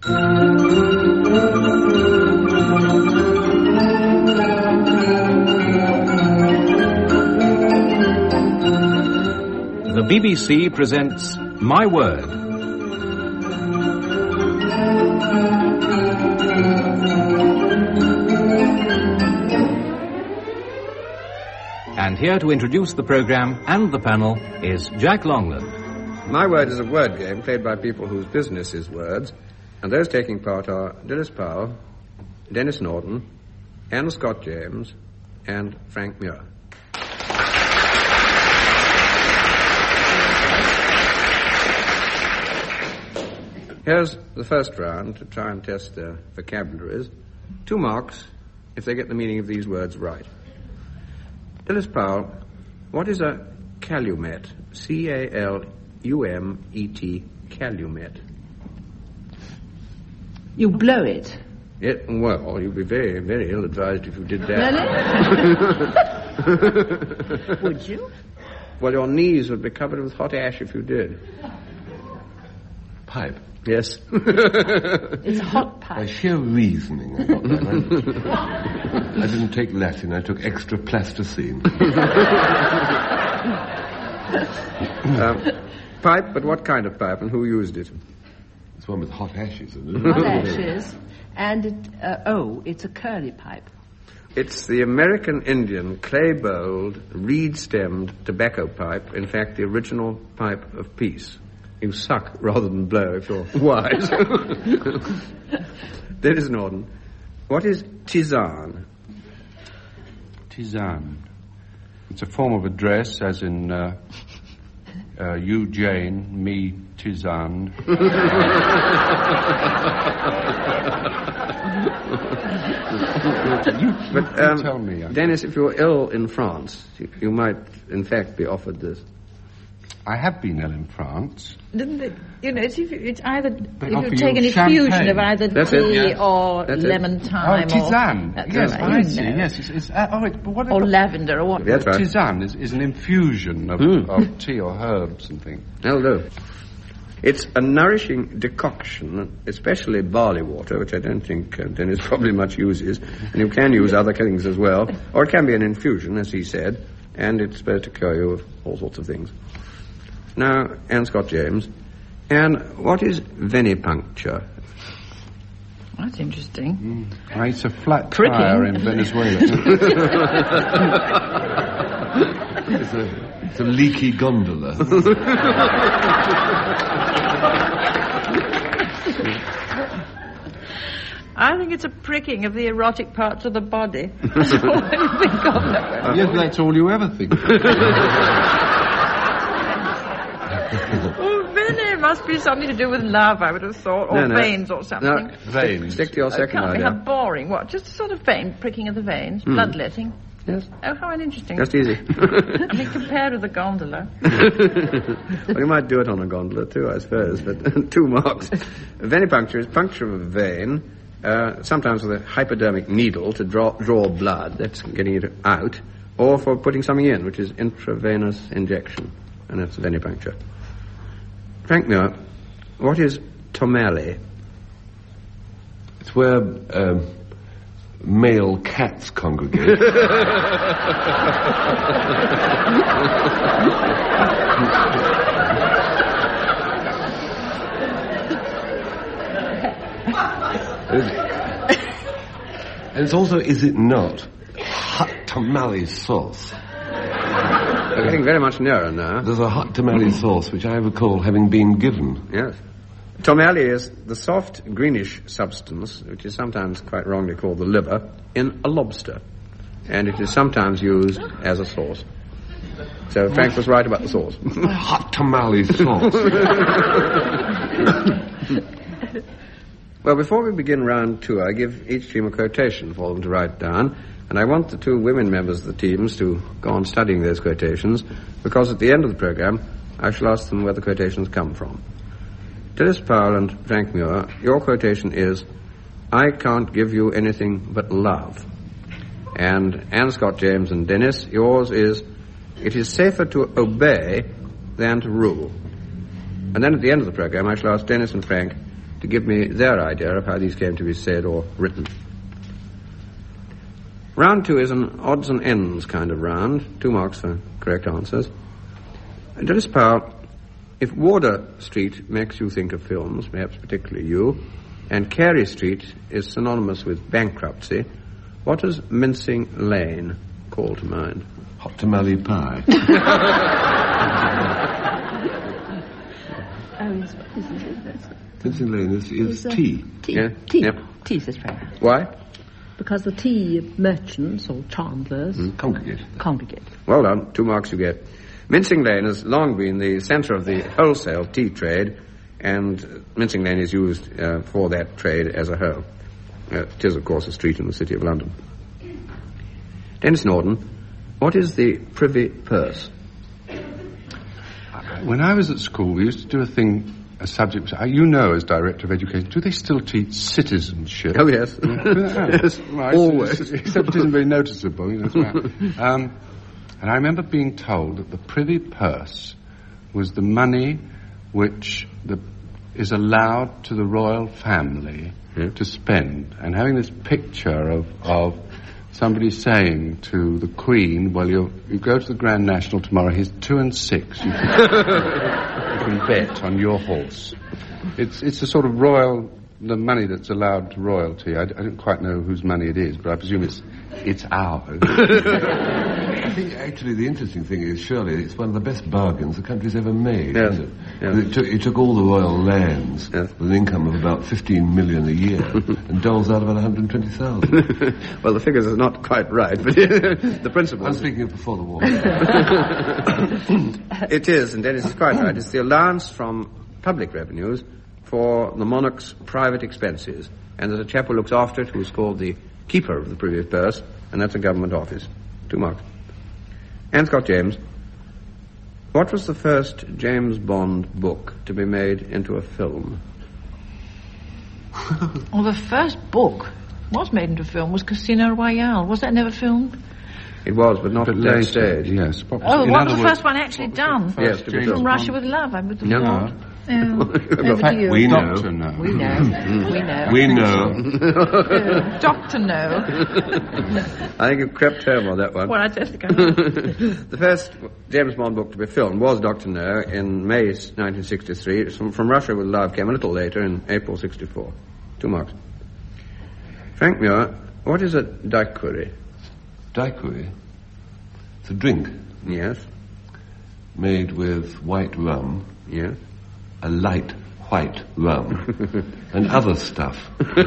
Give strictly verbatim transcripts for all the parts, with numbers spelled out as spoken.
The B B C presents My Word. And here to introduce the programme and the panel is Jack Longland. My Word is a word game played by people whose business is words, and those taking part are Dilys Powell, Denis Norton, Anne Scott James, and Frank Muir. Here's the first round to try and test their vocabularies. Two marks if they get the meaning of these words right. Dilys Powell, what is a calumet? C A L U M E T, calumet. You blow it. It, well, you'd be very, very ill-advised if you did that. Really? Would you? Well, your knees would be covered with hot ash if you did. Pipe. Yes. It's a hot By pipe. sheer reasoning, I got that. I didn't take Latin, I took extra plasticine. um, pipe, but what kind of pipe and who used it? It's one with hot ashes in it. Hot ashes. And, it, uh, oh, it's a curly pipe. It's the American Indian clay-bowled, reed-stemmed tobacco pipe, in fact, the original pipe of peace. You suck rather than blow if you're wise. Denis Norton, what is tisane? Tisane. It's a form of address, as in uh, uh, you, Jane, me, tisane. you, but, you um, tell me. I Denis, if you're ill in France, you, you might, in fact, be offered this. I have been ill in France. Didn't it, you know, it's, it's either, They if offer you take you an infusion champagne. of either That's tea it, yeah. or That's it. lemon Oh, thyme. tisane. Or, Yes, right, I you see. know. Yes, it's, it's uh, oh, it, but what Or lavender or what. That's right. Tisane is, is an infusion of, Mm. of tea or herbs and things. That'll do. It's a nourishing decoction, especially barley water, which I don't think uh, Denis probably much uses, and you can use other things as well, or it can be an infusion, as he said, and it's supposed to cure you of all sorts of things. Now, Anne Scott James, Anne, what is venipuncture? That's interesting. Mm. Oh, it's a flat Pricking. tire in Venezuela. It's a, it's a leaky gondola. I think it's a pricking of the erotic parts of the body. That's all I think of. Yes, that's all you ever think. Oh, Vinny, must be something to do with love, I would have thought, or No, no. veins or something. No, Veins. Stick to your Oh, second can't be idea. how boring. What? Just a sort of vein, pricking of the veins, bloodletting. Yes, Oh, how uninteresting. just easy. I mean, compared with the gondola. Well, you might do it on a gondola too, I suppose, but two marks. Venipuncture is puncture of a vein, uh, sometimes with a hypodermic needle to draw, draw blood, that's getting it out, or for putting something in, which is intravenous injection, and that's venipuncture. Frank Muir, what is tomale? It's where um, male cats congregate. And it's also, is it not, hot tamale sauce. We're getting very much nearer now. There's a hot tamale sauce which I recall having been given. Yes. Tomale is the soft, greenish substance, which is sometimes quite wrongly called the liver, in a lobster. And it is sometimes used as a sauce. So Frank was right about the sauce. Hot tamale sauce. Well, before we begin round two, I give each team a quotation for them to write down. And I want the two women members of the teams to go on studying those quotations, because at the end of the programme, I shall ask them where the quotations come from. Dilys Powell and Frank Muir, your quotation is, I can't give you anything but love. And Anne Scott James and Denis, yours is, it is safer to obey than to rule. And then at the end of the programme, I shall ask Denis and Frank, to give me their idea of how these came to be said or written. Round two is an odds and ends kind of round. Two marks for correct answers. Dennis Powell, if Wardour Street makes you think of films, perhaps particularly you, and Carey Street is synonymous with bankruptcy, what does Mincing Lane call to mind? Hot tamale pie. Mincing Lane is, is tea. Tea. Yeah. Tea. Yep. Tea, says Frank. Why? Because the tea merchants or chandlers Mm, congregate. congregate. Well done. Two marks you get. Mincing Lane has long been the centre of the wholesale tea trade, and Mincing Lane is used uh, for that trade as a whole. Uh, it is, of course, a street in the City of London. Dennis Norden, what is the Privy Purse? When I was at school, we used to do a thing, a subject, uh, you know, as Director of Education, do they still teach citizenship? Oh, yes. Yes. Right. Always. Except it isn't very noticeable, you know. It's right. um, and I remember being told that the Privy Purse was the money which the, is allowed to the royal family yeah. to spend. And having this picture of, of somebody saying to the Queen, well, you you go to the Grand National tomorrow, here's two and six. You can, you can bet on your horse. It's it's a sort of royal, the money that's allowed to royalty. I, I don't quite know whose money it is, but I presume it's it's ours. I think actually the interesting thing is surely it's one of the best bargains the country's ever made. Yes. Isn't it? Yes. It, took, it took all the royal lands Yes. with an income of about fifteen million a year and doles out about one hundred twenty thousand. Well, the figures are not quite right, but the principle. I'm speaking of before the war. It is, and Dennis is quite right. It's the allowance from public revenues for the monarch's private expenses. And there's a chap who looks after it who's called the Keeper of the Privy Purse, and that's a government office. Two marks. Anne Scott James, what was the first James Bond book to be made into a film? Well, the first book was made into a film was Casino Royale. Was that never filmed? It was, but not But at that later, stage. yes. What was Oh, it? In what other was the words, first one actually done? Yes, to be James done. From Bond. Russia with Love, I would have No. thought. Yeah. Over fact, to you. we know. Doctor No. We know. We know. We know. Doctor No. I think you crept home on that one. Well, I just go. The first James Bond book to be filmed was Doctor No in May nineteen sixty-three. From, from Russia with Love came a little later in April sixty-four. Two marks. Frank Muir, what is a daiquiri? Daiquiri. It's a drink Yes, made with white rum, yes. a light white rum, and other stuff.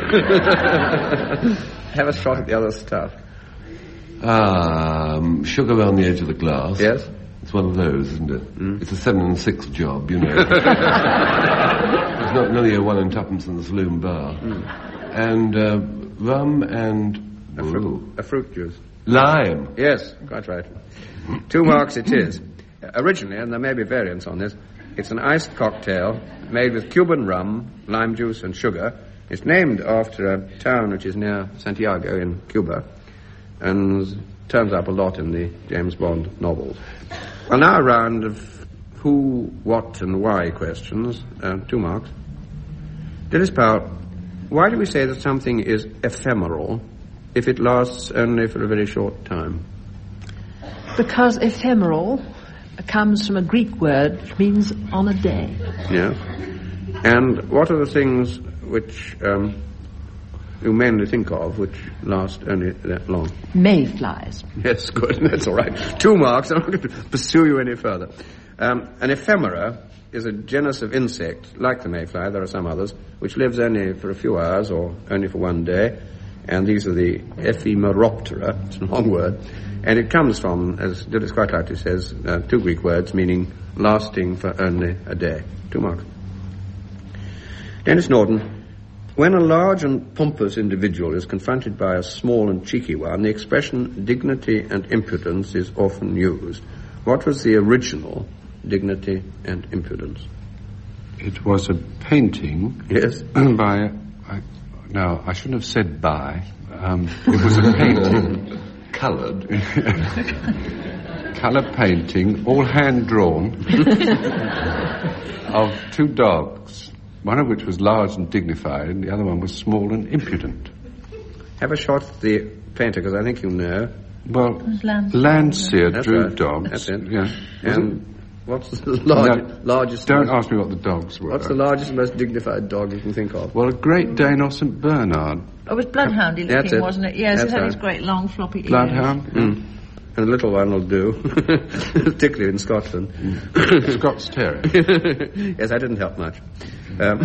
Have a shot at the other stuff. Um, sugar around the edge of the glass. Yes? It's one of those, isn't it? Mm. It's a seven and six job, you know. It's not nearly a one and twopence in the saloon bar. Mm. And uh, rum and... A, fru- a fruit juice. Lime. Yes, quite right. Two marks it is. Uh, originally, and there may be variants on this, it's an iced cocktail made with Cuban rum, lime juice, and sugar. It's named after a town which is near Santiago in Cuba, and turns up a lot in the James Bond novels. Well, now a round of who, what, and why questions. Uh, two marks. Dennis Powell, why do we say that something is ephemeral if it lasts only for a very short time? Because ephemeral comes from a Greek word which means on a day. Yeah. And what are the things which um, you mainly think of which last only that long? Mayflies. Yes, good. That's all right. Two marks. I'm not going to pursue you any further. Um, an ephemera is a genus of insect, like the mayfly, there are some others, which lives only for a few hours or only for one day. And these are the ephemeroptera. It's a long word. And it comes from, as Dillis quite rightly says, uh, two Greek words meaning lasting for only a day. Two marks. Dennis Norden, when a large and pompous individual is confronted by a small and cheeky one, the expression dignity and impudence is often used. What was the original dignity and impudence? It was a painting Yes. by... I, no, I shouldn't have said by. Um, it was a painting... Coloured. Colour painting, all hand-drawn, of two dogs. one of which was large and dignified, and the other one was small and impudent. Have a shot at the painter, because I think you know. Well, Landseer. Landseer That's drew right. dogs. That's it. Yeah. And what's the large, No, largest... Don't most, ask me what the dogs were. What's the largest, most dignified dog you can think of? Well, a Great Dane or Saint Bernard. Oh, it was bloodhoundy That's looking, it. wasn't it? Yes, That's it had right. his great long floppy ears. Bloodhound? Mm. And a little one will do, particularly in Scotland. Scots Terrier. Yes, I didn't help much. Um,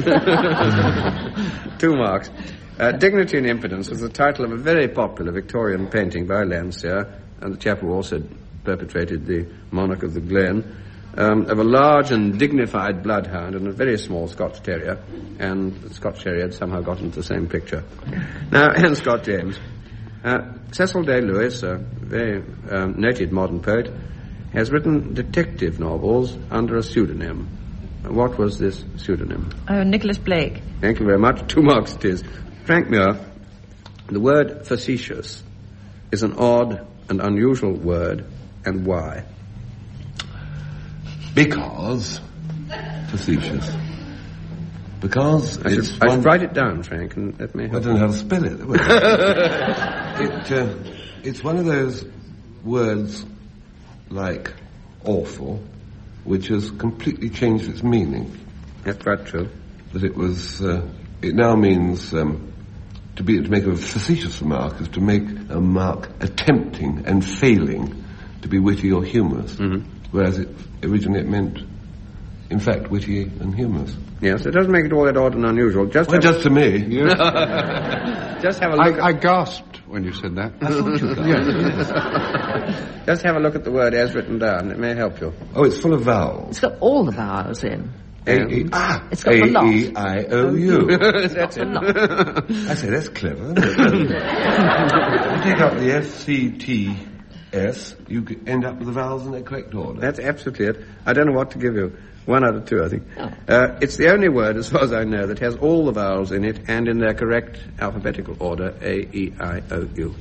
two marks. Uh, Dignity and Impudence was the title of a very popular Victorian painting by Landseer, and the chap who also perpetrated the Monarch of the Glen, um, of a large and dignified bloodhound and a very small Scotch Terrier, and the Scotch Terrier had somehow got into the same picture. Now, and Scott James. Uh, Cecil Day-Lewis, a very um, noted modern poet, has written detective novels under a pseudonym. What was this pseudonym? Oh, Nicholas Blake. Thank you very much. Two marks it is. Frank Muir, the word facetious is an odd and unusual word, and why? Because facetious. Because I it's should, I one- should write it down, Frank, and that may I help. don't know how to spell it. it uh, it's one of those words like awful, which has completely changed its meaning. That's quite true. That it was, uh, it now means um, to be to make a facetious remark is to make a remark attempting and failing to be witty or humorous, Mm-hmm. whereas it originally it meant, in fact, witty and humorous. Yes, it doesn't make it all that odd and unusual. Just Well, have, just to me. just have a look. I, I gasped when you said that. I thought you at, just have a look at the word as written down. It may help you. Oh, it's full of vowels. It's got all the vowels in. A E ah, It's got A the lot. E I O U. That's it. I say that's clever. Isn't it? You take out the S C T S, you c- end up with the vowels in their correct order. That's absolutely it. I don't know what to give you. One out of two, I think. Uh, it's the only word, as far as I know, that has all the vowels in it and in their correct alphabetical order, A, E, I, O, U.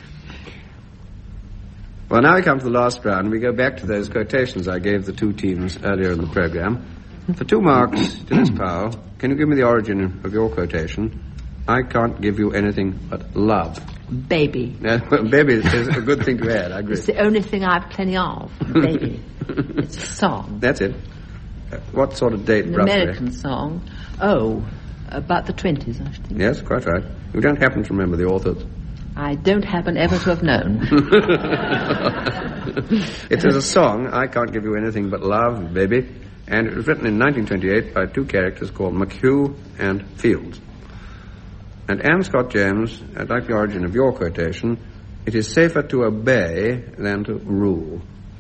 Well, now we come to the last round. We go back to those quotations I gave the two teams earlier in the program. For two marks, Dennis Powell, can you give me the origin of your quotation? I can't give you anything but love. Baby. Uh, well, baby is a good thing to add, I agree. It's the only thing I've plenty of. Baby. It's a song. That's it. Uh, what sort of date, An roughly? American song. Oh, about the twenties, I should think. Yes, quite right. You don't happen to remember the authors. I don't happen ever to have known. It is a song, I Can't Give You Anything But Love, Baby, and it was written in nineteen twenty-eight by two characters called McHugh and Fields. And Anne Scott James, I'd like the origin of your quotation. It is safer to obey than to rule.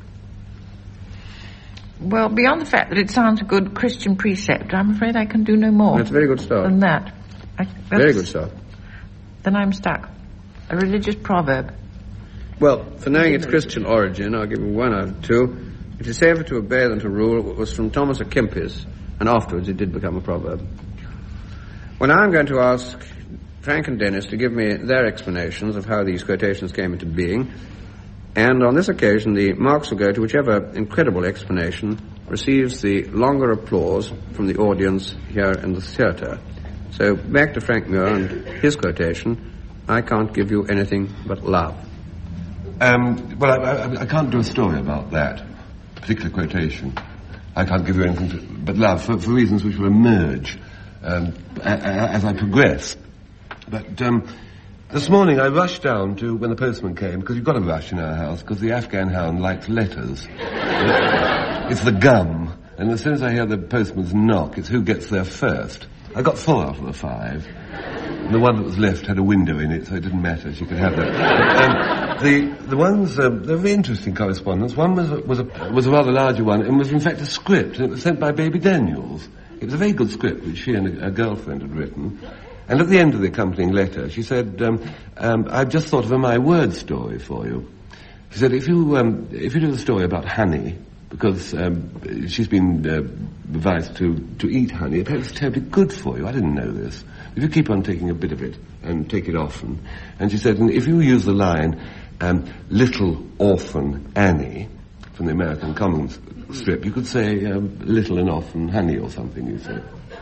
Well, beyond the fact that it sounds a good Christian precept, I'm afraid I can do no more That's a very good start. than that. I, Very that's- good start. Then I'm stuck. A religious proverb. Well, for knowing its Christian origin, I'll give you one out of two. It is safer to obey than to rule. It was from Thomas à Kempis, and afterwards it did become a proverb. Well, now I'm going to ask Frank and Dennis to give me their explanations of how these quotations came into being. And on this occasion, the marks will go to whichever incredible explanation receives the longer applause from the audience here in the theatre. So back to Frank Muir and his quotation, I can't give you anything but love. Um, well, I, I, I can't do a story about that particular quotation. I can't give you anything to, but love, for, for reasons which will emerge um, a, a, as I progress. But um, this morning I rushed down to when the postman came, because you've got to rush in our house, because the Afghan hound likes letters. It's the gum, and as soon as I hear the postman's knock, it's who gets there first. I got four out of the five. And the one that was left had a window in it, so it didn't matter. She could have that. Um, the the ones, um, they're very interesting correspondence. One was a, was a was a rather larger one, and was in fact a script, and it was sent by Baby Daniels. It was a very good script which she and a, a girlfriend had written. And at the end of the accompanying letter, she said, um, um, "I've just thought of a my word story for you." She said, "If you um, if you do the story about honey." Because um, she's been uh, advised to, to eat honey. Apparently it's terribly good for you. I didn't know this. If you keep on taking a bit of it and take it often. And she said, and if you use the line, um, little orphan Annie, from the American Commons strip, you could say um, little and often honey or something, you said.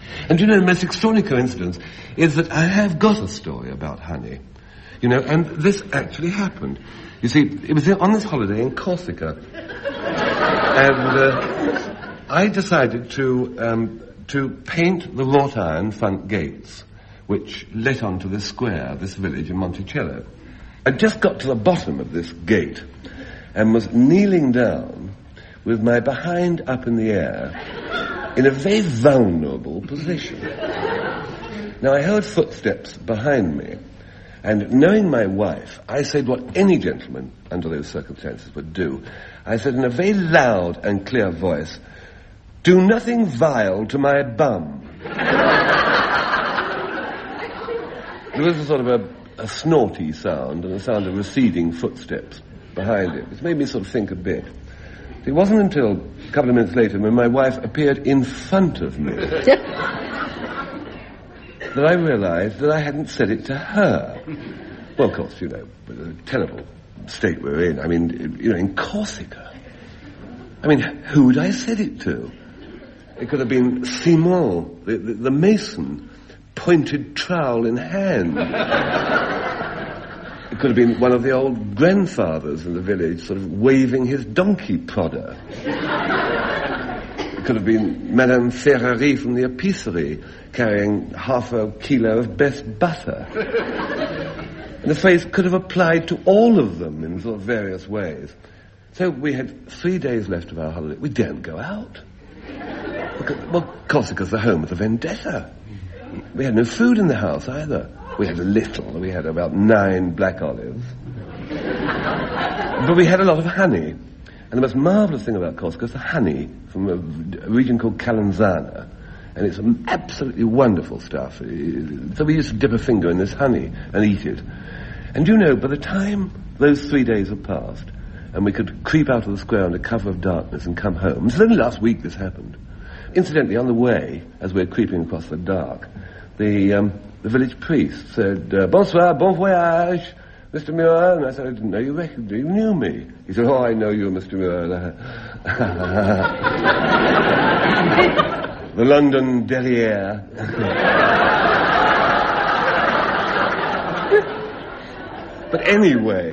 And you know, the most extraordinary coincidence is that I have got a story about honey. You know, and this actually happened. You see, it was on this holiday in Corsica. And uh, I decided to um, to paint the wrought iron front gates, which let onto this square, this village in Monticello. I just got to the bottom of this gate and was kneeling down with my behind up in the air in a very vulnerable position. Now, I heard footsteps behind me, and knowing my wife, I said what any gentleman under those circumstances would do. I said in a very loud and clear voice, "Do nothing vile to my bum." There was a sort of a, a snorty sound and a sound of receding footsteps behind it. It made me sort of think a bit. It wasn't until a couple of minutes later when my wife appeared in front of me that I realized that I hadn't said it to her. Well, of course, you know, the terrible state we're in. I mean, you know, in Corsica. I mean, who would I have said it to? It could have been Simon, the, the, the mason, pointed trowel in hand. It could have been one of the old grandfathers in the village sort of waving his donkey prodder. It could have been Madame Ferrari from the épicerie carrying half a kilo of best butter. And the phrase could have applied to all of them in sort of various ways. So we had three days left of our holiday. We daren't go out. Because, well, Corsica's the home of the vendetta. We had no food in the house either. We had a little. We had about nine black olives. But we had a lot of honey. And the most marvellous thing about Corsica is the honey from a region called Calanzana. And it's absolutely wonderful stuff. So we used to dip a finger in this honey and eat it. And you know, by the time those three days had passed, and we could creep out of the square under cover of darkness and come home. It's only last week this happened. Incidentally, on the way, as we were creeping across the dark, the um, the village priest said, uh, "Bonsoir, bon voyage, Mister Muir." And I said, "I didn't know you recognized you knew me." He said, "Oh, I know you, Mister Muir." The London derrière. But anyway,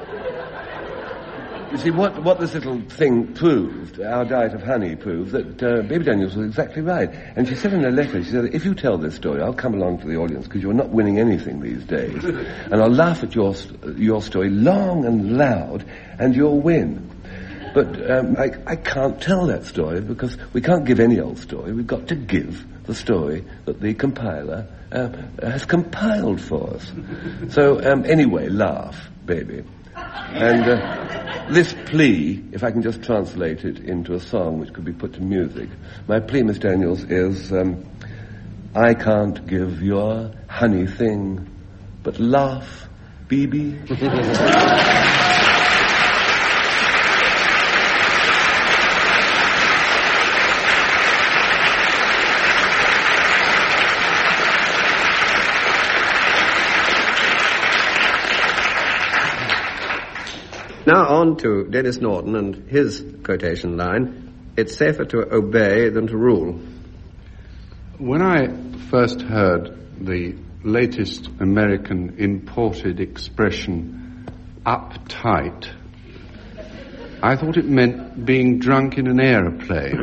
you see, what, what this little thing proved, our diet of honey proved, that uh, Baby Daniels was exactly right. And she said in her letter, she said, "If you tell this story, I'll come along to the audience because you're not winning anything these days. And I'll laugh at your, your story long and loud, and you'll win." But um, I, I can't tell that story because we can't give any old story. We've got to give the story that the compiler uh, has compiled for us. So um, anyway, laugh, baby. And uh, this plea, if I can just translate it into a song which could be put to music, my plea, Miss Daniels, is um, I can't give your honey thing, but laugh, B B. Now on to Dennis Norton and his quotation line, "It's safer to obey than to rule." When I first heard the latest American imported expression, uptight, I thought it meant being drunk in an aeroplane.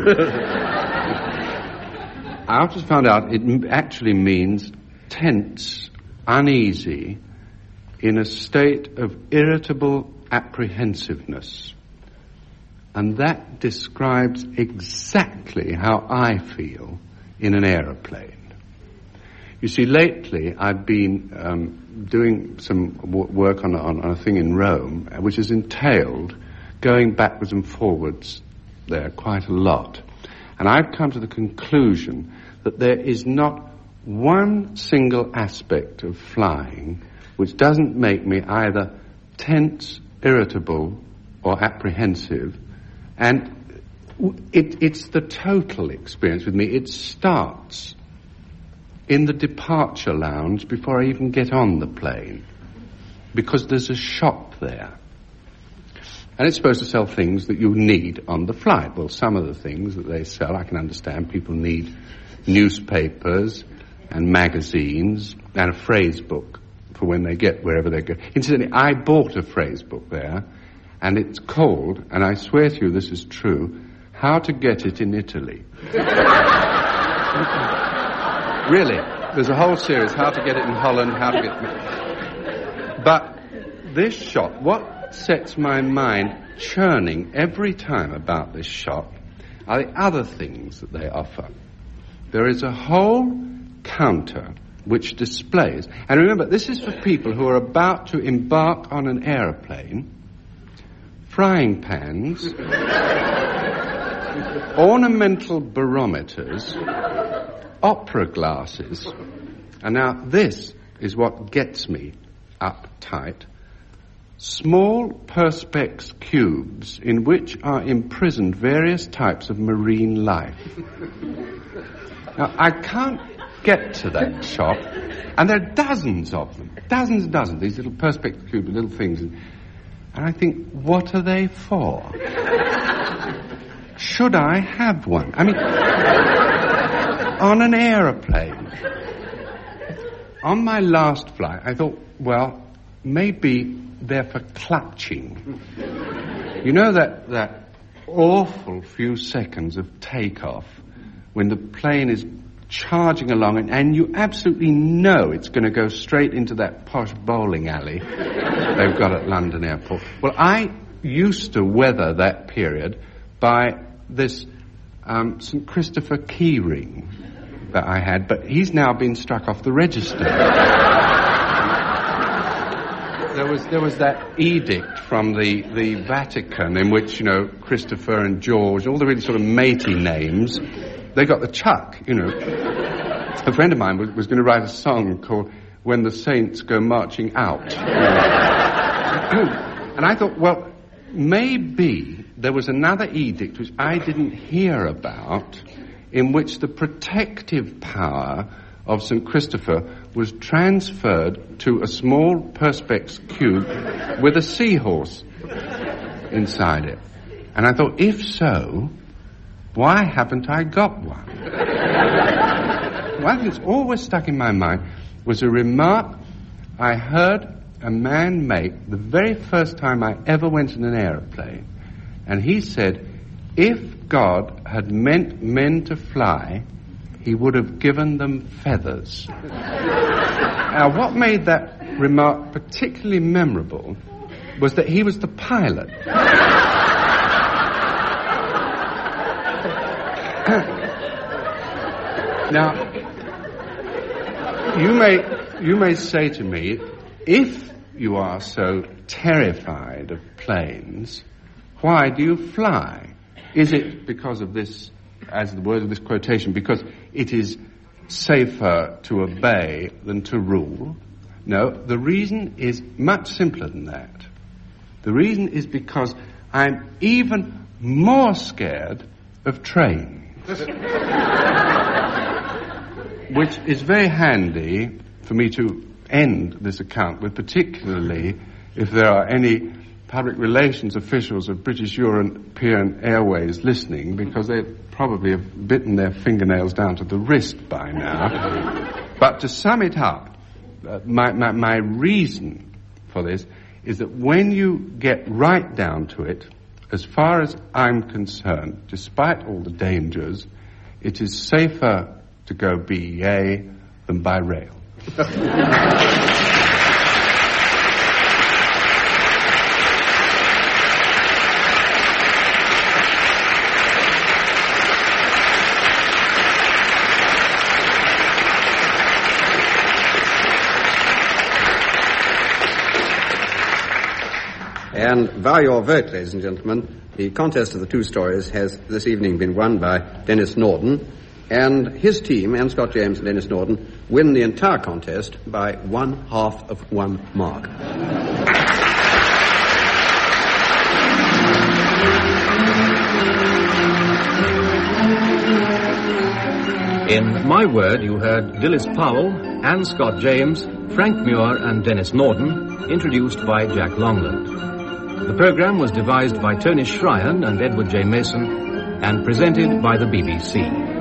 I after found out it actually means tense, uneasy, in a state of irritable apprehensiveness. And that describes exactly how I feel in an aeroplane. You see, lately I've been um, doing some w- work on, on, on a thing in Rome, which has entailed going backwards and forwards there quite a lot. And I've come to the conclusion that there is not one single aspect of flying which doesn't make me either tense, irritable, or apprehensive. And it, it's the total experience with me. It starts in the departure lounge before I even get on the plane, because there's a shop there. And it's supposed to sell things that you need on the flight. Well, some of the things that they sell, I can understand. People need newspapers and magazines and a phrase book for when they get wherever they go. Incidentally, I bought a phrase book there, and it's called, and I swear to you this is true, How to Get It in Italy. Really, there's a whole series, How to Get It in Holland, How to Get... But this shop, what sets my mind churning every time about this shop are the other things that they offer. There is a whole counter which displays, and remember, this is for people who are about to embark on an aeroplane, frying pans, ornamental barometers, opera glasses, and now this is what gets me uptight. Small perspex cubes in which are imprisoned various types of marine life. Now, I can't get to that shop, and there are dozens of them, dozens and dozens, these little perspex cubes, little things, and I think, what are they for? Should I have one? I mean, on an aeroplane. On my last flight, I thought, well, maybe they're for clutching. You know that, that awful few seconds of takeoff when the plane is charging along and, and you absolutely know it's going to go straight into that posh bowling alley they've got at London Airport. Well, I used to weather that period by this um, Saint Christopher key ring that I had, but he's now been struck off the register. There was there was that edict from the, the Vatican in which, you know, Christopher and George, all the really sort of matey names, they got the chuck, you know. A friend of mine was, was going to write a song called When the Saints Go Marching Out. And I thought, well, maybe there was another edict which I didn't hear about in which the protective power of Saint Christopher was transferred to a small perspex cube with a seahorse inside it. And I thought, if so, why haven't I got one? One thing that's always stuck in my mind was a remark I heard a man make the very first time I ever went in an aeroplane. And he said, if God had meant men to fly, he would have given them feathers. Now, what made that remark particularly memorable was that he was the pilot. Now, you may you may say to me, if you are so terrified of planes, why do you fly? Is it because of this, as the word of this quotation, because it is safer to obey than to rule? No, the reason is much simpler than that. The reason is because I'm even more scared of trains. Which is very handy for me to end this account with, particularly if there are any public relations officials of British European Airways listening, because they probably have bitten their fingernails down to the wrist by now. But to sum it up, uh, my, my, my reason for this is that when you get right down to it, as far as I'm concerned, despite all the dangers, it is safer to go B E A than by rail. And by your vote, ladies and gentlemen, the contest of the two stories has this evening been won by Dennis Norden, and his team, Anne Scott James and Dennis Norden, win the entire contest by one half of one mark. In My Word, you heard Dilys Powell, Anne Scott James, Frank Muir and Dennis Norden, introduced by Jack Longland. The program was devised by Tony Shryan and Edward J. Mason and presented by the B B C.